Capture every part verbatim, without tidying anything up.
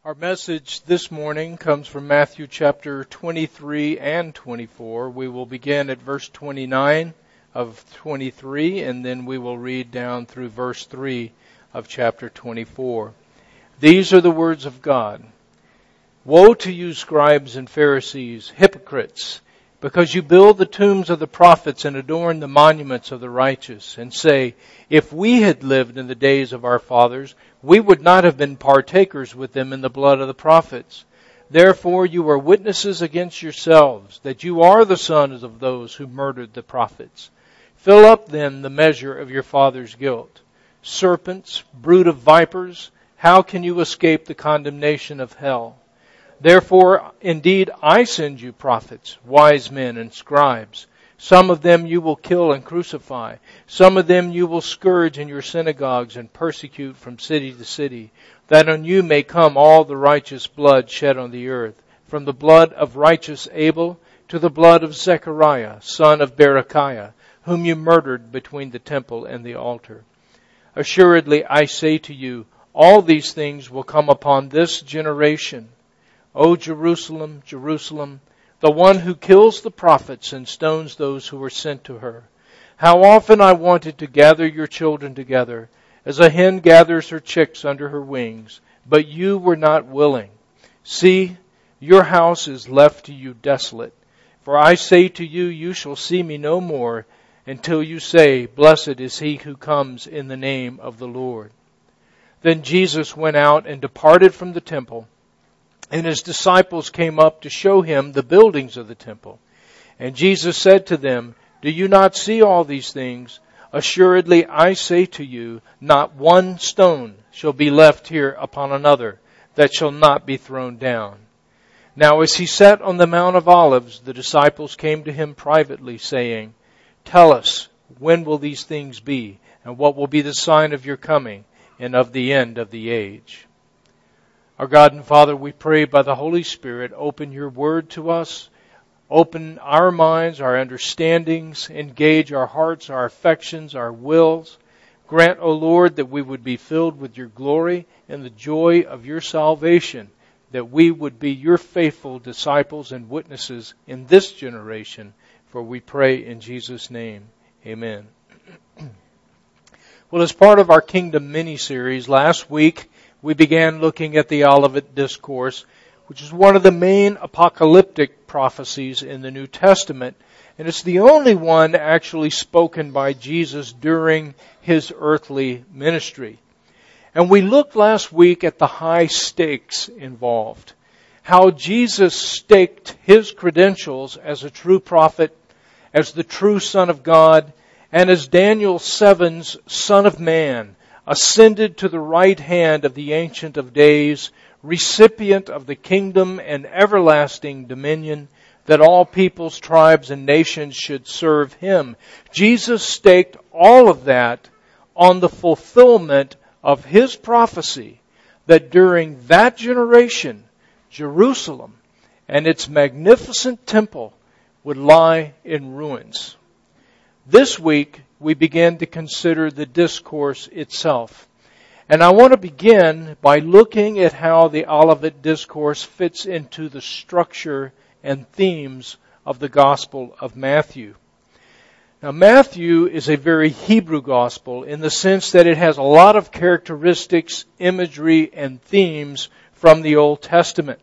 Our message this morning comes from Matthew chapter twenty-three and twenty-four. We will begin at verse twenty-nine of twenty-three, and then we will read down through verse three of chapter twenty-four. These are the words of God. Woe to you, scribes and Pharisees, hypocrites, because you build the tombs of the prophets and adorn the monuments of the righteous, and say, if we had lived in the days of our fathers, we would not have been partakers with them in the blood of the prophets. Therefore you are witnesses against yourselves, that you are the sons of those who murdered the prophets. Fill up then the measure of your father's guilt. Serpents, brood of vipers, how can you escape the condemnation of hell? Therefore, indeed, I send you prophets, wise men, and scribes. Some of them you will kill and crucify. Some of them you will scourge in your synagogues and persecute from city to city, that on you may come all the righteous blood shed on the earth, from the blood of righteous Abel to the blood of Zechariah, son of Berechiah, whom you murdered between the temple and the altar. Assuredly, I say to you, all these things will come upon this generation. O Jerusalem, Jerusalem, the one who kills the prophets and stones those who are sent to her. How often I wanted to gather your children together, as a hen gathers her chicks under her wings, but you were not willing. See, your house is left to you desolate. For I say to you, you shall see me no more, until you say, blessed is he who comes in the name of the Lord. Then Jesus went out and departed from the temple, and his disciples came up to show him the buildings of the temple. And Jesus said to them, do you not see all these things? Assuredly, I say to you, not one stone shall be left here upon another that shall not be thrown down. Now as he sat on the Mount of Olives, the disciples came to him privately, saying, tell us, when will these things be? And what will be the sign of your coming and of the end of the age? Our God and Father, we pray by the Holy Spirit, open your word to us, open our minds, our understandings, engage our hearts, our affections, our wills. Grant, O Lord, that we would be filled with your glory and the joy of your salvation, that we would be your faithful disciples and witnesses in this generation, for we pray in Jesus' name. Amen. Well, as part of our Kingdom mini-series, last week we began looking at the Olivet Discourse, which is one of the main apocalyptic prophecies in the New Testament. And it's the only one actually spoken by Jesus during his earthly ministry. And we looked last week at the high stakes involved. How Jesus staked his credentials as a true prophet, as the true Son of God, and as Daniel seven's Son of Man, ascended to the right hand of the Ancient of Days, recipient of the kingdom and everlasting dominion, that all peoples, tribes, and nations should serve him. Jesus staked all of that on the fulfillment of his prophecy that during that generation, Jerusalem and its magnificent temple would lie in ruins. This week, we begin to consider the discourse itself. And I want to begin by looking at how the Olivet Discourse fits into the structure and themes of the Gospel of Matthew. Now, Matthew is a very Hebrew gospel in the sense that it has a lot of characteristics, imagery, and themes from the Old Testament.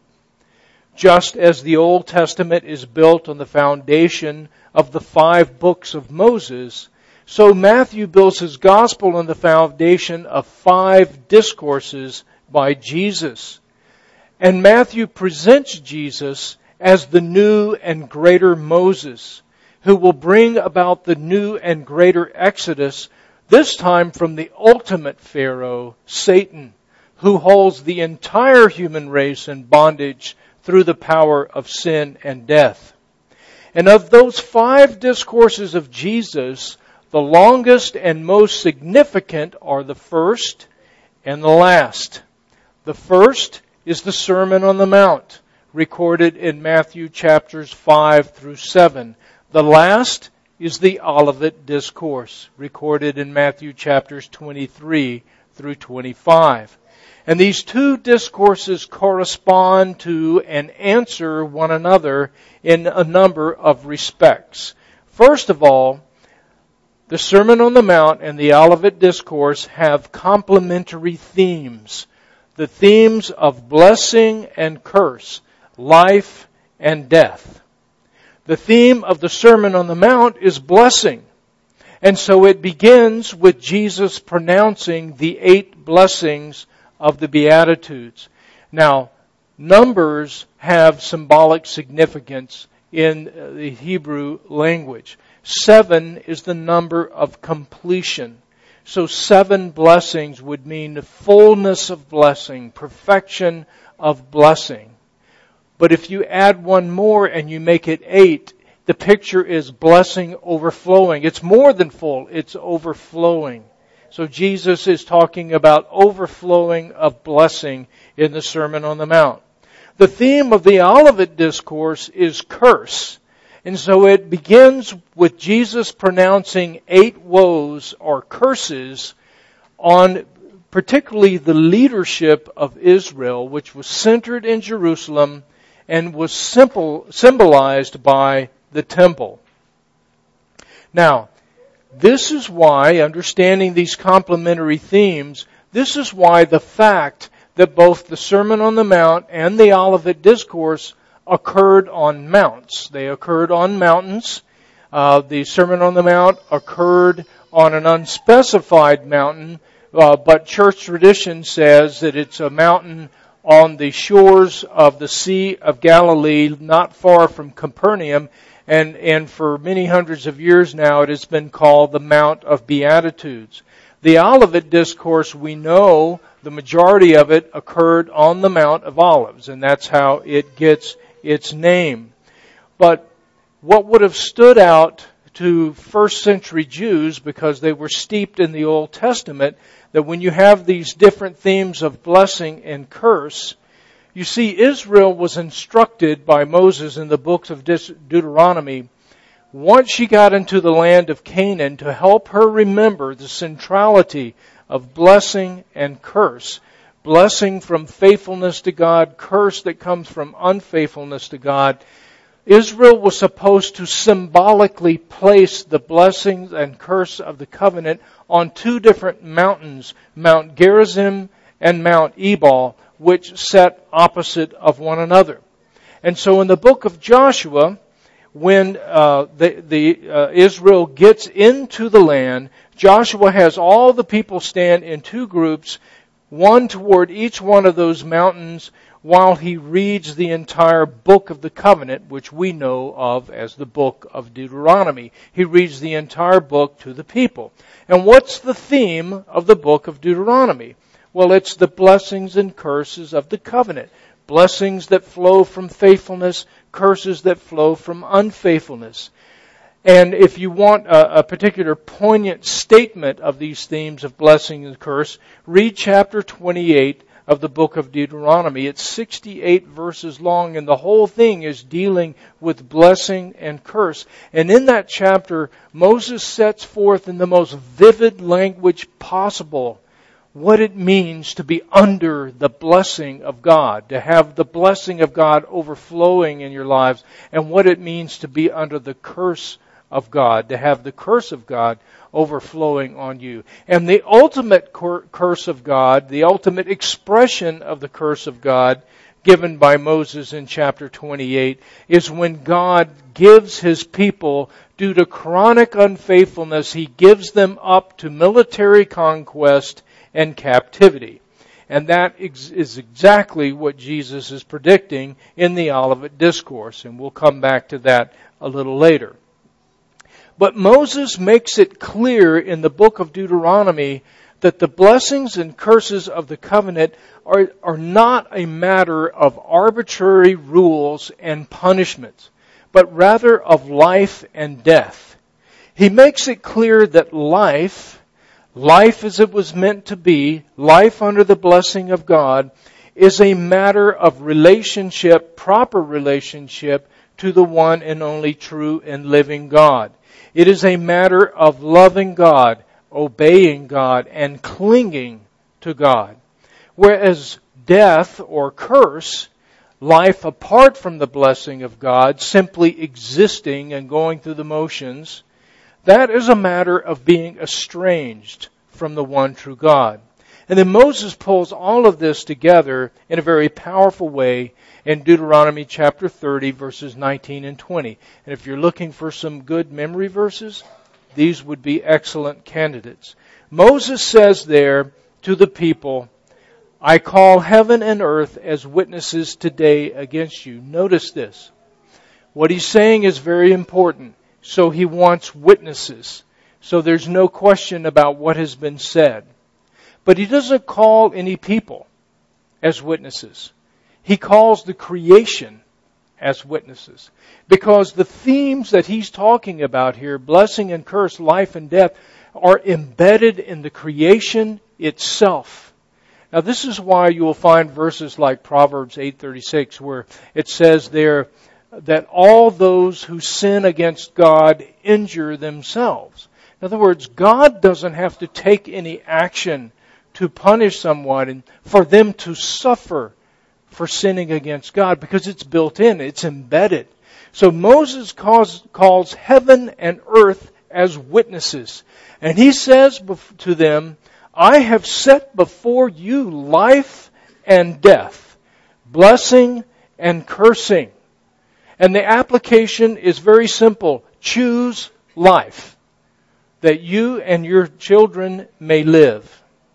Just as the Old Testament is built on the foundation of the five books of Moses, so Matthew builds his gospel on the foundation of five discourses by Jesus. And Matthew presents Jesus as the new and greater Moses, who will bring about the new and greater Exodus, this time from the ultimate Pharaoh, Satan, who holds the entire human race in bondage through the power of sin and death. And of those five discourses of Jesus, the longest and most significant are the first and the last. The first is the Sermon on the Mount, recorded in Matthew chapters five through seven. The last is the Olivet Discourse, recorded in Matthew chapters twenty-three through twenty-five. And these two discourses correspond to and answer one another in a number of respects. First of all, the Sermon on the Mount and the Olivet Discourse have complementary themes. The themes of blessing and curse, life and death. The theme of the Sermon on the Mount is blessing. And so it begins with Jesus pronouncing the eight blessings of the Beatitudes. Now, numbers have symbolic significance in the Hebrew language. Seven is the number of completion. So seven blessings would mean the fullness of blessing, perfection of blessing. But if you add one more and you make it eight, the picture is blessing overflowing. It's more than full, it's overflowing. So Jesus is talking about overflowing of blessing in the Sermon on the Mount. The theme of the Olivet Discourse is curse. And so it begins with Jesus pronouncing eight woes or curses on particularly the leadership of Israel, which was centered in Jerusalem and was simple, symbolized by the temple. Now, this is why, understanding these complementary themes, this is why the fact that both the Sermon on the Mount and the Olivet Discourse occurred on mounts. They occurred on mountains. Uh, the Sermon on the Mount occurred on an unspecified mountain, uh, but church tradition says that it's a mountain on the shores of the Sea of Galilee, not far from Capernaum, and, and for many hundreds of years now it has been called the Mount of Beatitudes. The Olivet Discourse, we know the majority of it occurred on the Mount of Olives, and that's how it gets its name. But what would have stood out to first century Jews, because they were steeped in the Old Testament, that when you have these different themes of blessing and curse, you see Israel was instructed by Moses in the books of Deuteronomy, once she got into the land of Canaan, to help her remember the centrality of blessing and curse. Blessing from faithfulness to God, curse that comes from unfaithfulness to God. Israel was supposed to symbolically place the blessings and curse of the covenant on two different mountains, Mount Gerizim and Mount Ebal, which sat opposite of one another. And so in the book of Joshua, when uh, the, the uh, Israel gets into the land, Joshua has all the people stand in two groups, one toward each one of those mountains, while he reads the entire book of the covenant, which we know of as the book of Deuteronomy. He reads the entire book to the people. And what's the theme of the book of Deuteronomy? Well, it's the blessings and curses of the covenant. Blessings that flow from faithfulness, curses that flow from unfaithfulness. And if you want a, a particular poignant statement of these themes of blessing and curse, read chapter twenty-eight of the book of Deuteronomy. It's sixty-eight verses long, and the whole thing is dealing with blessing and curse. And in that chapter, Moses sets forth in the most vivid language possible what it means to be under the blessing of God, to have the blessing of God overflowing in your lives, and what it means to be under the curse of God, to have the curse of God overflowing on you. And the ultimate cur- curse of God, the ultimate expression of the curse of God given by Moses in chapter twenty-eight, is when God gives His people, due to chronic unfaithfulness, He gives them up to military conquest and captivity. And that is exactly what Jesus is predicting in the Olivet Discourse, and we'll come back to that a little later. But Moses makes it clear in the book of Deuteronomy that the blessings and curses of the covenant are, are not a matter of arbitrary rules and punishments, but rather of life and death. He makes it clear that life, life as it was meant to be, life under the blessing of God, is a matter of relationship, proper relationship to the one and only true and living God. It is a matter of loving God, obeying God, and clinging to God. Whereas death or curse, life apart from the blessing of God, simply existing and going through the motions, that is a matter of being estranged from the one true God. And then Moses pulls all of this together in a very powerful way in Deuteronomy chapter thirty, verses nineteen and twenty. And if you're looking for some good memory verses, these would be excellent candidates. Moses says there to the people, I call heaven and earth as witnesses today against you. Notice this. What he's saying is very important. So he wants witnesses. So there's no question about what has been said. But he doesn't call any people as witnesses. He calls the creation as witnesses. Because the themes that he's talking about here, blessing and curse, life and death, are embedded in the creation itself. Now this is why you will find verses like Proverbs eight thirty-six where it says there that all those who sin against God injure themselves. In other words, God doesn't have to take any action to punish someone and for them to suffer for sinning against God because it's built in, it's embedded. So Moses calls, calls heaven and earth as witnesses. And he says to them, I have set before you life and death, blessing and cursing. And the application is very simple. Choose life, that you and your children may live.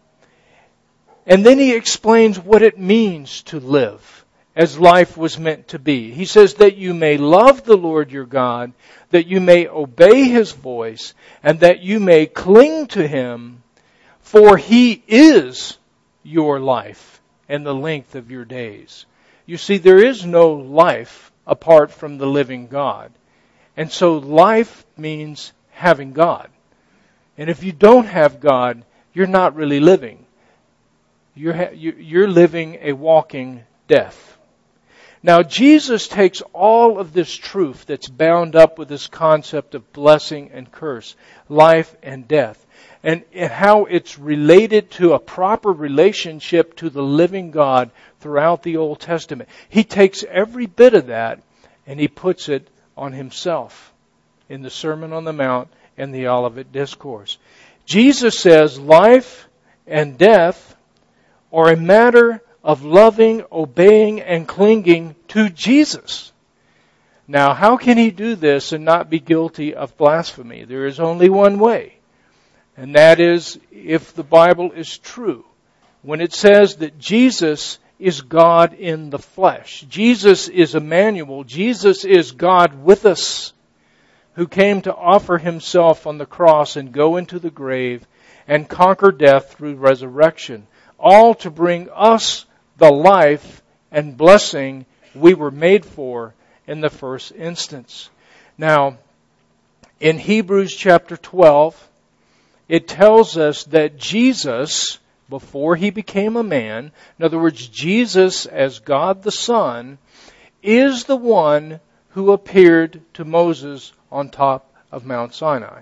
And then he explains what it means to live as life was meant to be. He says that you may love the Lord your God, that you may obey His voice, and that you may cling to Him, for He is your life and the length of your days. You see, there is no life apart from the living God. And so life means having God. And if you don't have God, you're not really living. You're, ha- you're living a walking death. Now, Jesus takes all of this truth that's bound up with this concept of blessing and curse, life and death, and, and how it's related to a proper relationship to the living God throughout the Old Testament. He takes every bit of that and He puts it on Himself in the Sermon on the Mount and the Olivet Discourse. Jesus says life and death are a matter of loving, obeying, and clinging to Jesus. Now, how can He do this and not be guilty of blasphemy? There is only one way, and that is if the Bible is true. When it says that Jesus is God in the flesh. Jesus is Emmanuel. Jesus is God with us, who came to offer Himself on the cross and go into the grave and conquer death through resurrection. All to bring us the life and blessing we were made for in the first instance. Now, in Hebrews chapter twelve, it tells us that Jesus, before He became a man, in other words, Jesus as God the Son, is the one who appeared to Moses on top of Mount Sinai.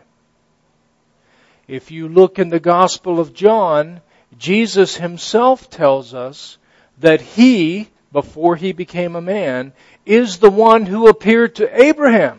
If you look in the Gospel of John, Jesus Himself tells us that He, before He became a man, is the one who appeared to Abraham.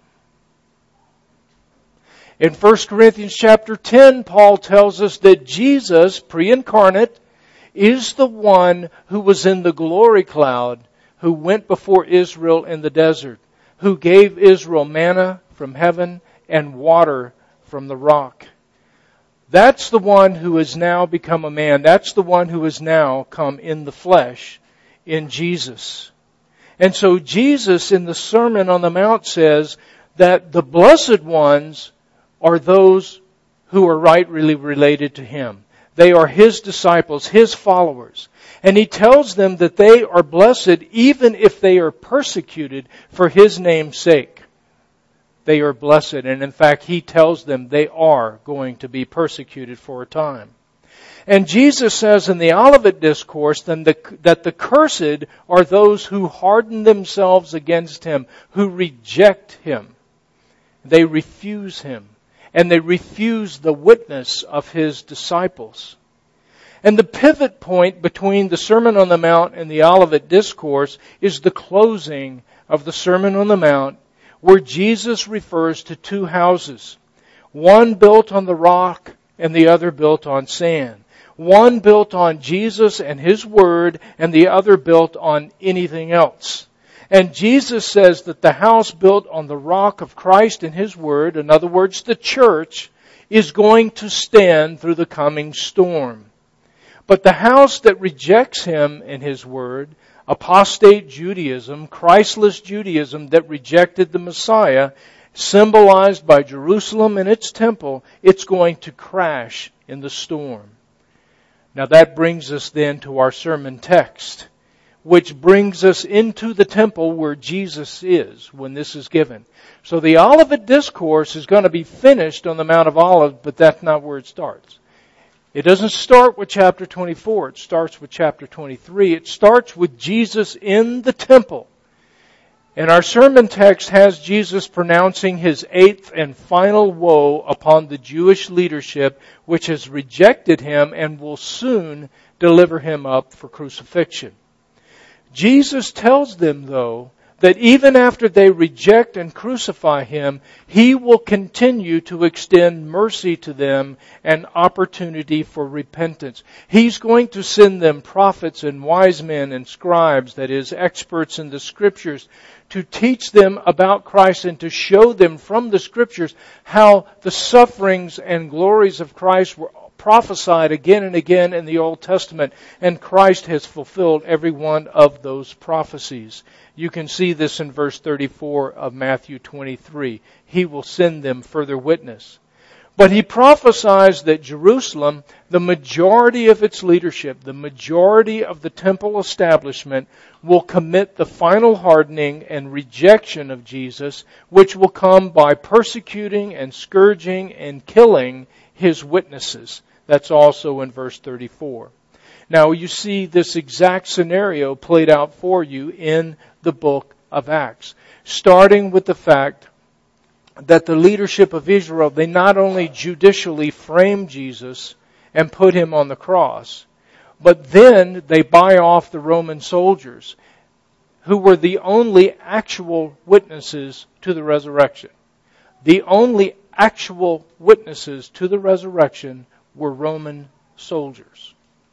In First Corinthians chapter ten, Paul tells us that Jesus, pre-incarnate, is the one who was in the glory cloud, who went before Israel in the desert, who gave Israel manna from heaven and water from the rock. That's the one who has now become a man. That's the one who has now come in the flesh in Jesus. And so Jesus in the Sermon on the Mount says that the blessed ones are those who are rightly related to Him. They are His disciples, His followers. And He tells them that they are blessed even if they are persecuted for His name's sake. They are blessed. And in fact, He tells them they are going to be persecuted for a time. And Jesus says in the Olivet Discourse then the, that the cursed are those who harden themselves against Him, who reject Him. They refuse Him. And they refuse the witness of His disciples. And the pivot point between the Sermon on the Mount and the Olivet Discourse is the closing of the Sermon on the Mount, where Jesus refers to two houses, one built on the rock and the other built on sand. One built on Jesus and His Word, and the other built on anything else. And Jesus says that the house built on the rock of Christ and His Word, in other words, the church, is going to stand through the coming storm. But the house that rejects Him and His Word, apostate Judaism, Christless Judaism that rejected the Messiah, symbolized by Jerusalem and its temple, it's going to crash in the storm. Now that brings us then to our sermon text, which brings us into the temple where Jesus is when this is given. So the Olivet Discourse is going to be finished on the Mount of Olives, but that's not where it starts. It doesn't start with chapter twenty-four. It starts with chapter twenty-three. It starts with Jesus in the temple. And our sermon text has Jesus pronouncing His eighth and final woe upon the Jewish leadership which has rejected Him and will soon deliver Him up for crucifixion. Jesus tells them, though, that even after they reject and crucify Him, He will continue to extend mercy to them and opportunity for repentance. He's going to send them prophets and wise men and scribes, that is, experts in the Scriptures, to teach them about Christ and to show them from the Scriptures how the sufferings and glories of Christ were prophesied again and again in the Old Testament, and Christ has fulfilled every one of those prophecies. You can see this in verse thirty-four of Matthew twenty-three. He will send them further witness. But He prophesies that Jerusalem, the majority of its leadership, the majority of the temple establishment, will commit the final hardening and rejection of Jesus, which will come by persecuting and scourging and killing His witnesses. That's also in verse thirty-four. Now you see this exact scenario played out for you in the book of Acts, starting with the fact that the leadership of Israel, they not only judicially framed Jesus and put Him on the cross, but then they buy off the Roman soldiers, who were the only actual witnesses to the resurrection. The only actual witnesses to the resurrection were Roman soldiers.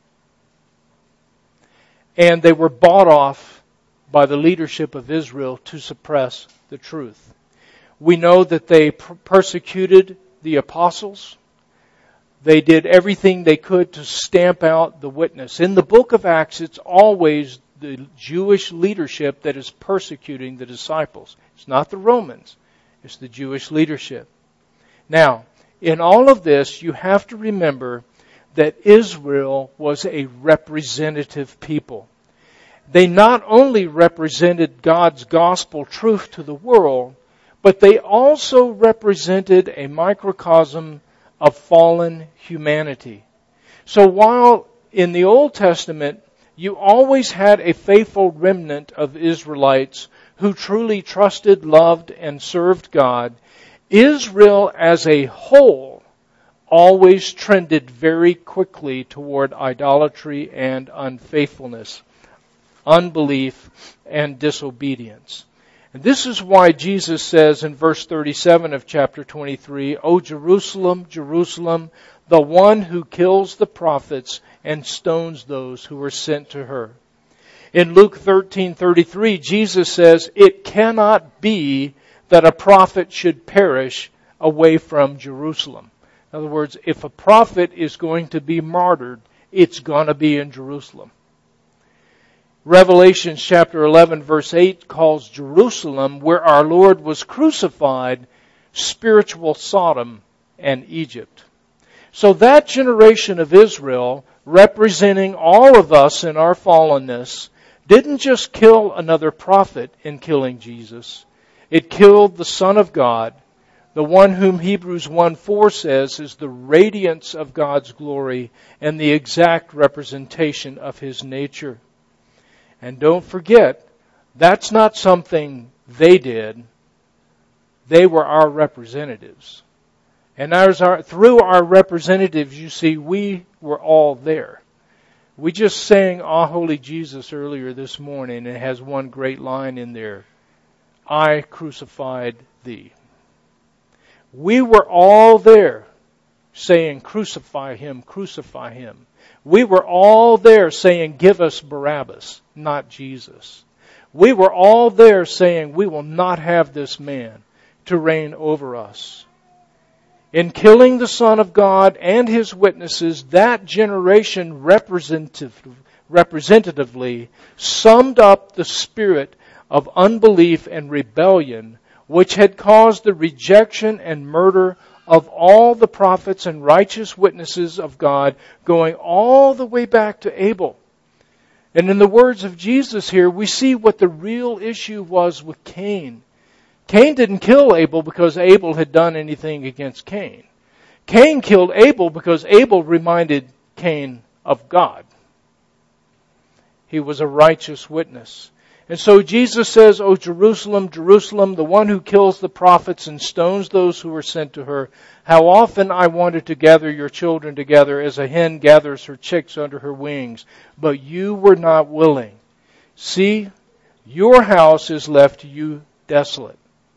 And they were bought off by the leadership of Israel to suppress the truth. We know that they persecuted the apostles. They did everything they could to stamp out the witness. In the book of Acts, it's always the Jewish leadership that is persecuting the disciples. It's not the Romans. It's the Jewish leadership. Now, in all of this, you have to remember that Israel was a representative people. They not only represented God's gospel truth to the world, but they also represented a microcosm of fallen humanity. So while in the Old Testament you always had a faithful remnant of Israelites who truly trusted, loved, and served God, Israel as a whole always trended very quickly toward idolatry and unfaithfulness, unbelief, and disobedience. And this is why Jesus says in verse thirty-seven of chapter twenty-three, O Jerusalem, Jerusalem, the one who kills the prophets and stones those who are sent to her. In Luke thirteen thirty-three, Jesus says, it cannot be that a prophet should perish away from Jerusalem. In other words, if a prophet is going to be martyred, it's going to be in Jerusalem. Revelation chapter eleven verse eight calls Jerusalem, where our Lord was crucified, spiritual Sodom and Egypt. So that generation of Israel, representing all of us in our fallenness, didn't just kill another prophet in killing Jesus. It killed the Son of God, the one whom Hebrews one four says is the radiance of God's glory and the exact representation of His nature. And don't forget, that's not something they did. They were our representatives. And as our, through our representatives, you see, we were all there. We just sang "Ah, Holy Jesus" earlier this morning, and it has one great line in there. I crucified thee. We were all there saying, crucify him, crucify him. We were all there saying, give us Barabbas, not Jesus. We were all there saying, we will not have this man to reign over us. In killing the Son of God and his witnesses, that generation representative, representatively summed up the spirit of unbelief and rebellion which had caused the rejection and murder of all the prophets and righteous witnesses of God, going all the way back to Abel. And in the words of Jesus here, we see what the real issue was with Cain. Cain didn't kill Abel because Abel had done anything against Cain. Cain killed Abel because Abel reminded Cain of God. He was a righteous witness. And so Jesus says, O Jerusalem, Jerusalem, the one who kills the prophets and stones those who are sent to her, how often I wanted to gather your children together as a hen gathers her chicks under her wings, but you were not willing. See, your house is left to you desolate.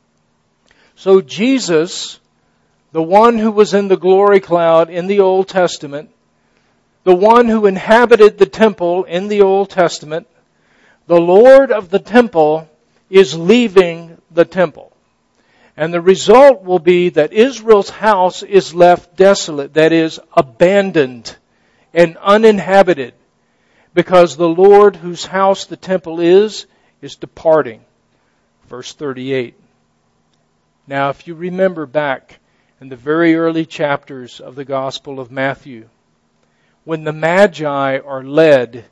So Jesus, the one who was in the glory cloud in the Old Testament, the one who inhabited the temple in the Old Testament, the Lord of the temple is leaving the temple. And the result will be that Israel's house is left desolate, that is, abandoned and uninhabited, because the Lord whose house the temple is, is departing. Verse thirty-eight. Now, if you remember back in the very early chapters of the Gospel of Matthew, when the Magi are led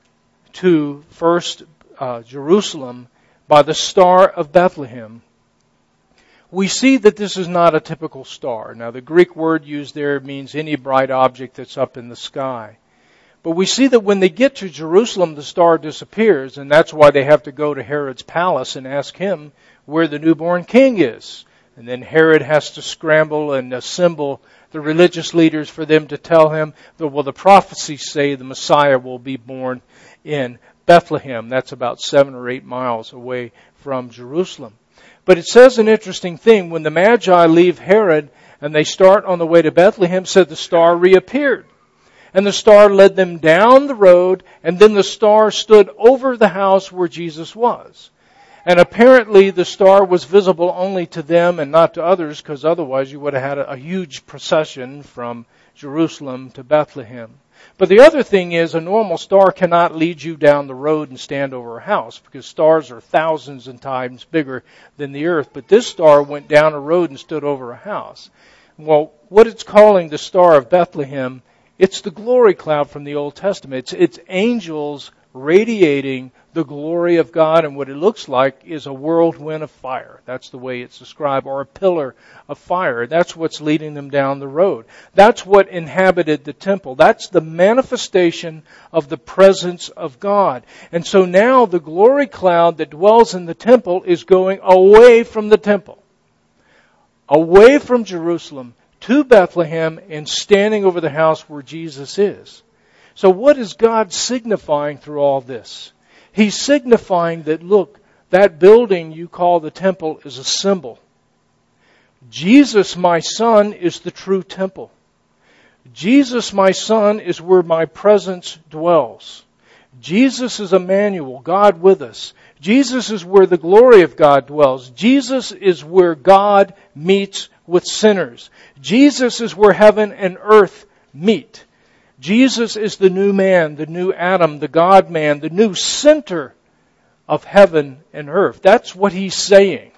to first uh, Jerusalem by the star of Bethlehem, we see that this is not a typical star. Now, the Greek word used there means any bright object that's up in the sky. But we see that when they get to Jerusalem, the star disappears, and that's why they have to go to Herod's palace and ask him where the newborn king is. And then Herod has to scramble and assemble the religious leaders for them to tell him that, well, the prophecies say the Messiah will be born in Bethlehem. That's about seven or eight miles away from Jerusalem. But it says an interesting thing. When the Magi leave Herod and they start on the way to Bethlehem, said the star reappeared. And the star led them down the road, and then the star stood over the house where Jesus was. And apparently the star was visible only to them and not to others, because otherwise you would have had a, a huge procession from Jerusalem to Bethlehem. But the other thing is, a normal star cannot lead you down the road and stand over a house, because stars are thousands of times bigger than the earth. But this star went down a road and stood over a house. Well, what it's calling the Star of Bethlehem, it's the glory cloud from the Old Testament. It's, it's angels radiating the glory of God, and what it looks like is a whirlwind of fire. That's the way it's described, or a pillar of fire. That's what's leading them down the road. That's what inhabited the temple. That's the manifestation of the presence of God. And so now the glory cloud that dwells in the temple is going away from the temple, away from Jerusalem, to Bethlehem, and standing over the house where Jesus is. So what is God signifying through all this? He's signifying that, look, that building you call the temple is a symbol. Jesus, my son, is the true temple. Jesus, my son, is where my presence dwells. Jesus is Emmanuel, God with us. Jesus is where the glory of God dwells. Jesus is where God meets with sinners. Jesus is where heaven and earth meet. Jesus is the new man, the new Adam, the God-man, the new center of heaven and earth. That's what he's saying.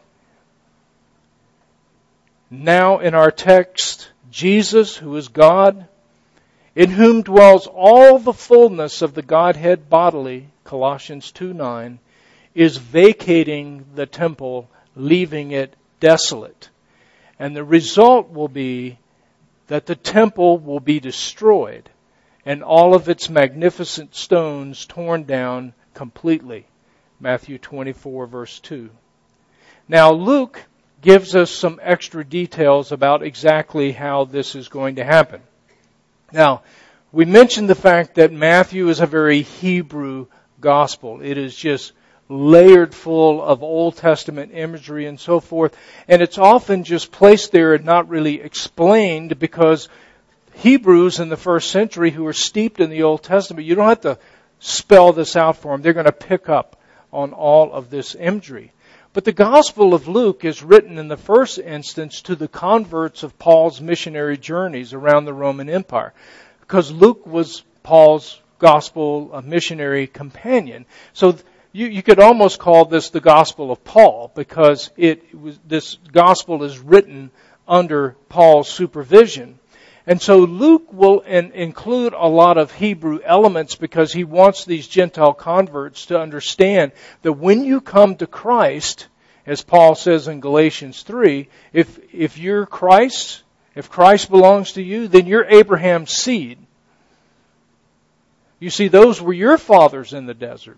Now in our text, Jesus, who is God, in whom dwells all the fullness of the Godhead bodily, Colossians two nine, is vacating the temple, leaving it desolate. And the result will be that the temple will be destroyed and all of its magnificent stones torn down completely. Matthew twenty-four, verse two. Now Luke gives us some extra details about exactly how this is going to happen. Now, We mentioned the fact that Matthew is a very Hebrew gospel. It is just layered full of Old Testament imagery and so forth. And it's often just placed there and not really explained, because Hebrews in the first century who are steeped in the Old Testament, you don't have to spell this out for them. They're going to pick up on all of this imagery. But the Gospel of Luke is written in the first instance to the converts of Paul's missionary journeys around the Roman Empire, because Luke was Paul's gospel a missionary companion. So you, you could almost call this the Gospel of Paul, because it was, this gospel is written under Paul's supervision. And so Luke will in, include a lot of Hebrew elements, because he wants these Gentile converts to understand that when you come to Christ, as Paul says in Galatians three, if if you're Christ, if Christ belongs to you, then you're Abraham's seed. You see, those were your fathers in the desert.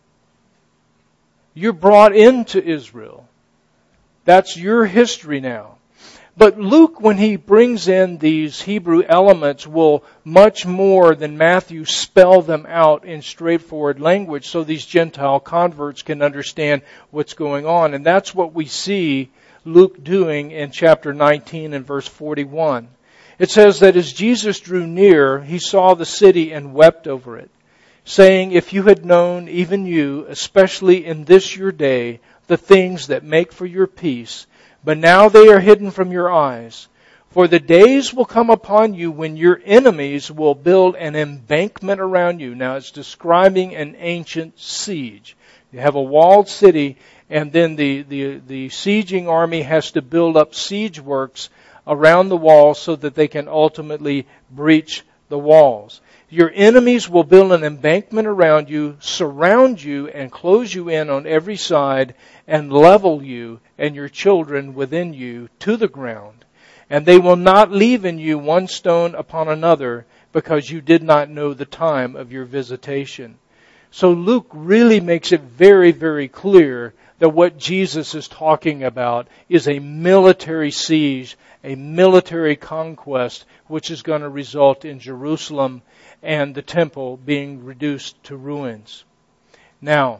You're brought into Israel. That's your history now. But Luke, when he brings in these Hebrew elements, will much more than Matthew spell them out in straightforward language so these Gentile converts can understand what's going on. And that's what we see Luke doing in chapter nineteen and verse forty-one. It says that as Jesus drew near, he saw the city and wept over it, saying, "If you had known, even you, especially in this your day, the things that make for your peace, but now they are hidden from your eyes. For the days will come upon you when your enemies will build an embankment around you." Now it's describing an ancient siege. You have a walled city, and then the, the, the sieging army has to build up siege works around the walls so that they can ultimately breach the walls. Your enemies will build an embankment around you, surround you, and close you in on every side, and level you and your children within you to the ground. And they will not leave in you one stone upon another, because you did not know the time of your visitation. So Luke really makes it very, very clear that what Jesus is talking about is a military siege, a military conquest, which is going to result in Jerusalem and the temple being reduced to ruins. Now,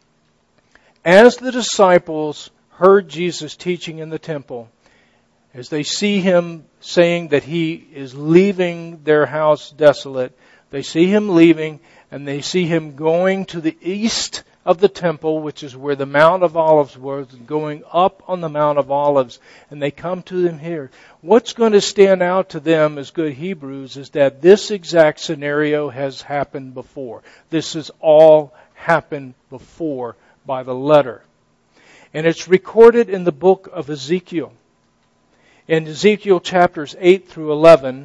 as the disciples heard Jesus teaching in the temple, as they see him saying that he is leaving their house desolate, they see him leaving, and they see him going to the east of the temple, which is where the Mount of Olives was, going up on the Mount of Olives, and they come to them here. What's going to stand out to them as good Hebrews is that this exact scenario has happened before. This has all happened before by the letter. And it's recorded in the book of Ezekiel. In Ezekiel chapters eight through eleven,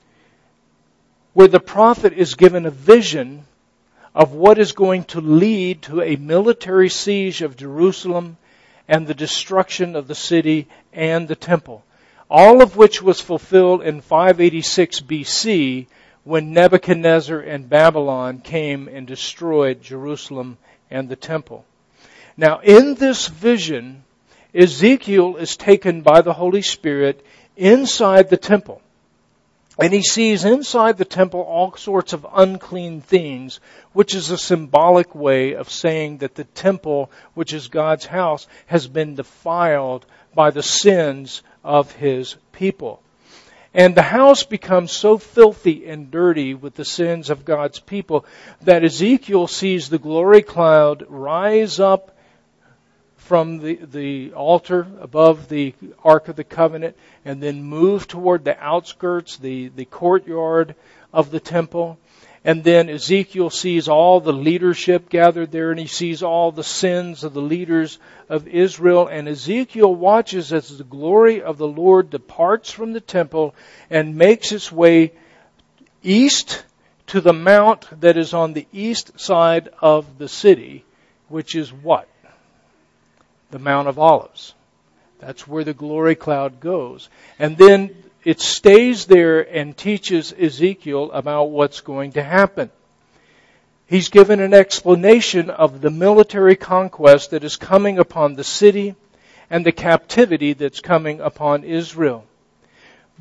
where the prophet is given a vision of what is going to lead to a military siege of Jerusalem and the destruction of the city and the temple. All of which was fulfilled in five eighty-six B C, when Nebuchadnezzar and Babylon came and destroyed Jerusalem and the temple. Now, in this vision, Ezekiel is taken by the Holy Spirit inside the temple. And he sees inside the temple all sorts of unclean things, which is a symbolic way of saying that the temple, which is God's house, has been defiled by the sins of his people. And the house becomes so filthy and dirty with the sins of God's people that Ezekiel sees the glory cloud rise up from the, the altar above the Ark of the Covenant, and then move toward the outskirts, the, the courtyard of the temple. And then Ezekiel sees all the leadership gathered there, and he sees all the sins of the leaders of Israel. And Ezekiel watches as the glory of the Lord departs from the temple and makes its way east to the mount that is on the east side of the city, which is what? The Mount of Olives. That's where the glory cloud goes. And then it stays there and teaches Ezekiel about what's going to happen. He's given an explanation of the military conquest that is coming upon the city and the captivity that's coming upon Israel.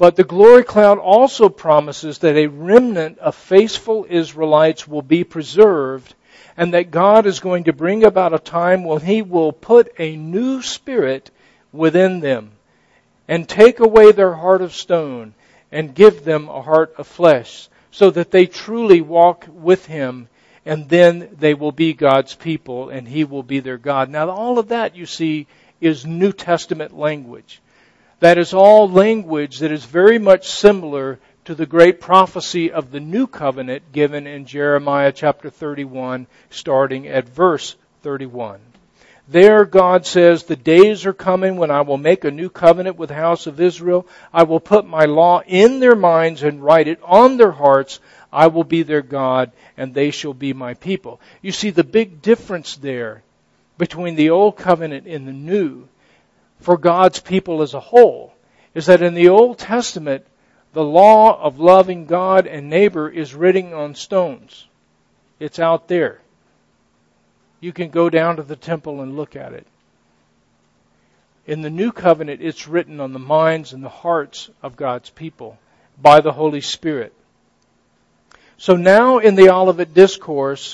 But the glory cloud also promises that a remnant of faithful Israelites will be preserved, and that God is going to bring about a time when He will put a new spirit within them and take away their heart of stone and give them a heart of flesh, so that they truly walk with Him, and then they will be God's people and He will be their God. Now all of that, you see, is New Testament language. That is all language that is very much similar to the great prophecy of the New Covenant given in Jeremiah chapter thirty-one, starting at verse thirty-one. There God says, "The days are coming when I will make a new covenant with the house of Israel. I will put my law in their minds and write it on their hearts. I will be their God, and they shall be my people." You see the big difference there between the old covenant and the new for God's people as a whole is that in the Old Testament, the law of loving God and neighbor is written on stones. It's out there. You can go down to the temple and look at it. In the New Covenant, it's written on the minds and the hearts of God's people by the Holy Spirit. So now in the Olivet Discourse,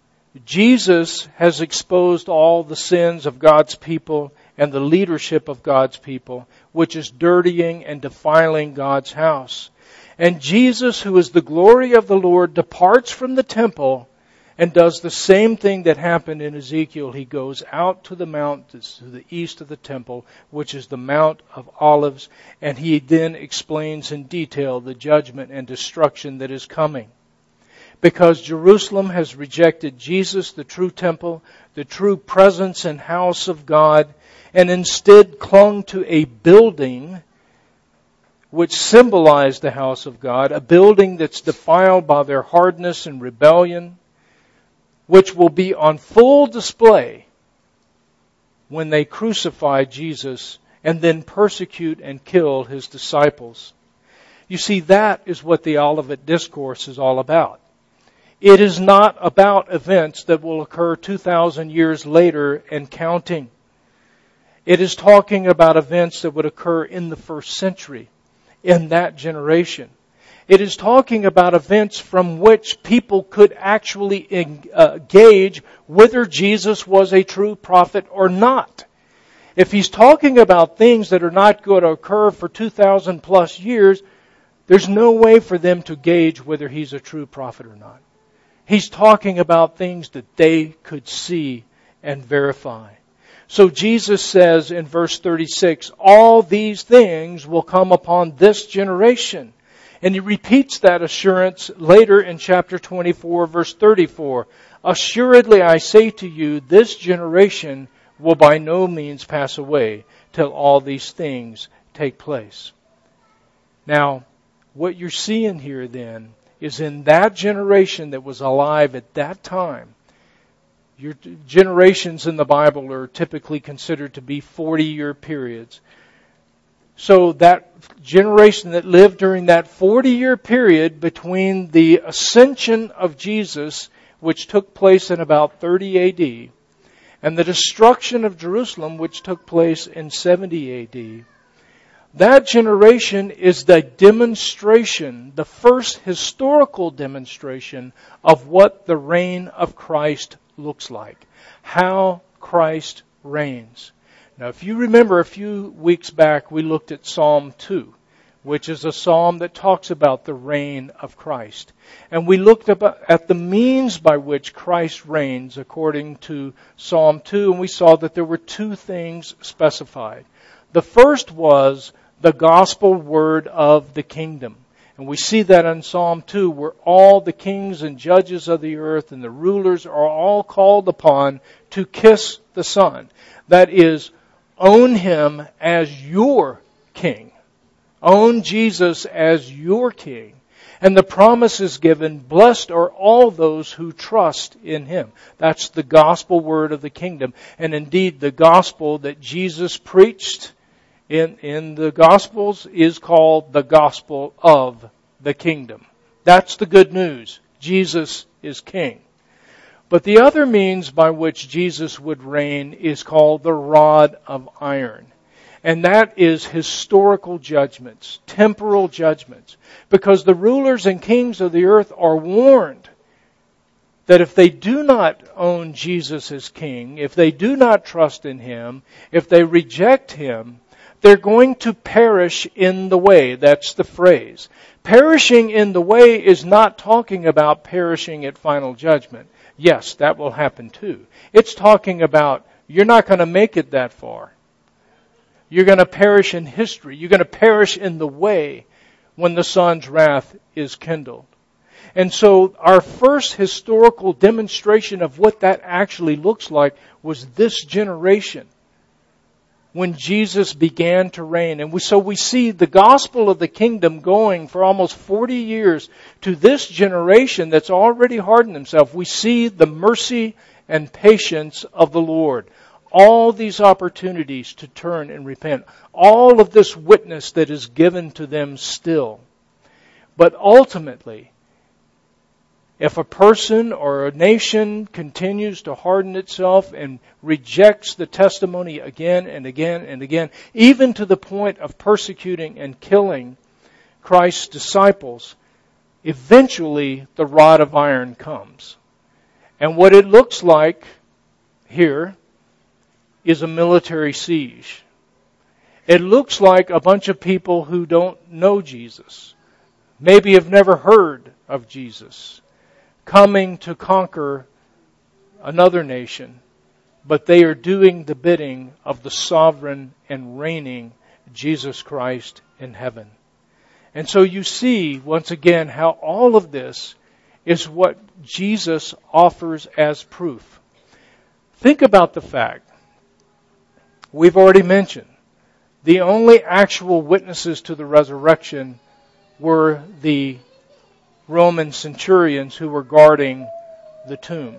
Jesus has exposed all the sins of God's people and the leadership of God's people, which is dirtying and defiling God's house. And Jesus, who is the glory of the Lord, departs from the temple and does the same thing that happened in Ezekiel. He goes out to the mount to the east of the temple, which is the Mount of Olives, and he then explains in detail the judgment and destruction that is coming. Because Jerusalem has rejected Jesus, the true temple, the true presence and house of God, and instead clung to a building which symbolized the house of God, a building that's defiled by their hardness and rebellion, which will be on full display when they crucify Jesus and then persecute and kill His disciples. You see, that is what the Olivet Discourse is all about. It is not about events that will occur two thousand years later and counting. It is talking about events that would occur in the first century, in that generation. It is talking about events from which people could actually engage whether Jesus was a true prophet or not. If He's talking about things that are not going to occur for two thousand plus years, there's no way for them to gauge whether He's a true prophet or not. He's talking about things that they could see and verify. So Jesus says in verse thirty-six, all these things will come upon this generation. And He repeats that assurance later in chapter twenty-four, verse thirty-four. Assuredly I say to you, this generation will by no means pass away till all these things take place. Now, what you're seeing here then is in that generation that was alive at that time. Your generations in the Bible are typically considered to be forty-year periods. So that generation that lived during that forty-year period between the ascension of Jesus, which took place in about thirty A D, and the destruction of Jerusalem, which took place in seventy A D, that generation is the demonstration, the first historical demonstration of what the reign of Christ looks like, how Christ reigns. Now, if you remember a few weeks back, we looked at Psalm two, which is a psalm that talks about the reign of Christ. And we looked at the means by which Christ reigns according to Psalm two, and we saw that there were two things specified. The first was the gospel word of the kingdom. And we see that in Psalm two, where all the kings and judges of the earth and the rulers are all called upon to kiss the Son. That is, own Him as your king. Own Jesus as your king. And the promise is given, blessed are all those who trust in Him. That's the gospel word of the kingdom. And indeed, the gospel that Jesus preached in, in the Gospels is called the gospel of the kingdom. That's the good news. Jesus is king. But the other means by which Jesus would reign is called the rod of iron. And that is historical judgments, temporal judgments. Because the rulers and kings of the earth are warned that if they do not own Jesus as king, if they do not trust in Him, if they reject Him, they're going to perish in the way. That's the phrase. Perishing in the way is not talking about perishing at final judgment. Yes, that will happen too. It's talking about you're not going to make it that far. You're going to perish in history. You're going to perish in the way when the Son's wrath is kindled. And so our first historical demonstration of what that actually looks like was this generation when Jesus began to reign. And we, so we see the gospel of the kingdom going for almost forty years to this generation that's already hardened themselves. We see the mercy and patience of the Lord. All these opportunities to turn and repent. All of this witness that is given to them still. But ultimately, if a person or a nation continues to harden itself and rejects the testimony again and again and again, even to the point of persecuting and killing Christ's disciples, eventually the rod of iron comes. And what it looks like here is a military siege. It looks like a bunch of people who don't know Jesus, maybe have never heard of Jesus, coming to conquer another nation, but they are doing the bidding of the sovereign and reigning Jesus Christ in heaven. And so you see, once again, how all of this is what Jesus offers as proof. Think about the fact, we've already mentioned, the only actual witnesses to the resurrection were the Roman centurions who were guarding the tomb.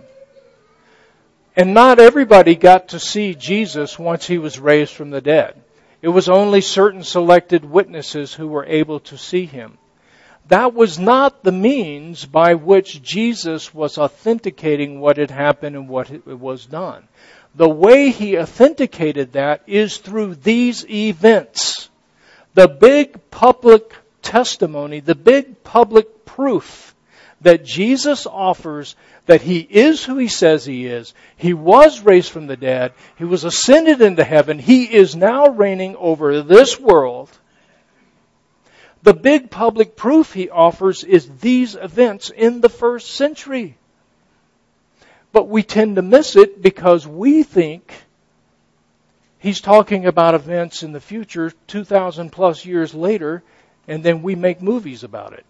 And not everybody got to see Jesus once He was raised from the dead. It was only certain selected witnesses who were able to see Him. That was not the means by which Jesus was authenticating what had happened and what was done. The way He authenticated that is through these events. The big public testimony, the big public proof that Jesus offers that He is who He says He is. He was raised from the dead. He was ascended into heaven. He is now reigning over this world. The big public proof He offers is these events in the first century. But we tend to miss it because we think He's talking about events in the future two thousand plus years later, and then we make movies about it.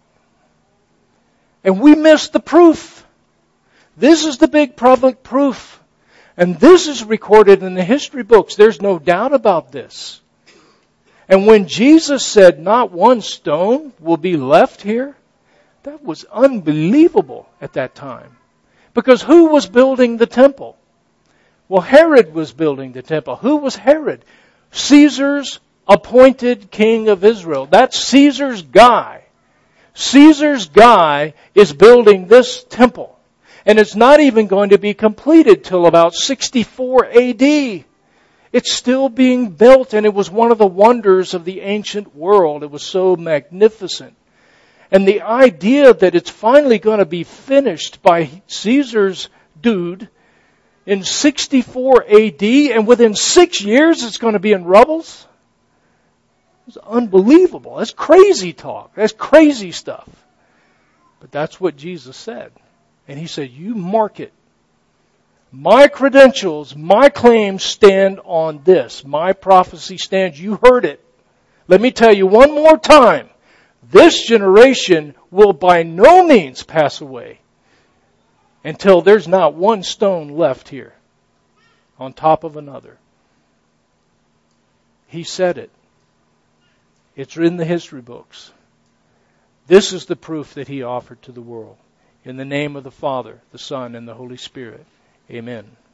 And we miss the proof. This is the big public proof. And this is recorded in the history books. There's no doubt about this. And when Jesus said not one stone will be left here, that was unbelievable at that time. Because who was building the temple? Well, Herod was building the temple. Who was Herod? Caesar's appointed king of Israel. That's Caesar's guy. Caesar's guy is building this temple. And it's not even going to be completed till about sixty-four A D. It's still being built, and it was one of the wonders of the ancient world. It was so magnificent. And the idea that it's finally going to be finished by Caesar's dude in sixty-four A D, and within six years it's going to be in rubbles, it's unbelievable. That's crazy talk. That's crazy stuff. But that's what Jesus said. And He said, you mark it. My credentials, my claims stand on this. My prophecy stands. You heard it. Let me tell you one more time. This generation will by no means pass away until there's not one stone left here on top of another. He said it. It's in the history books. This is the proof that He offered to the world. In the name of the Father, the Son, and the Holy Spirit. Amen.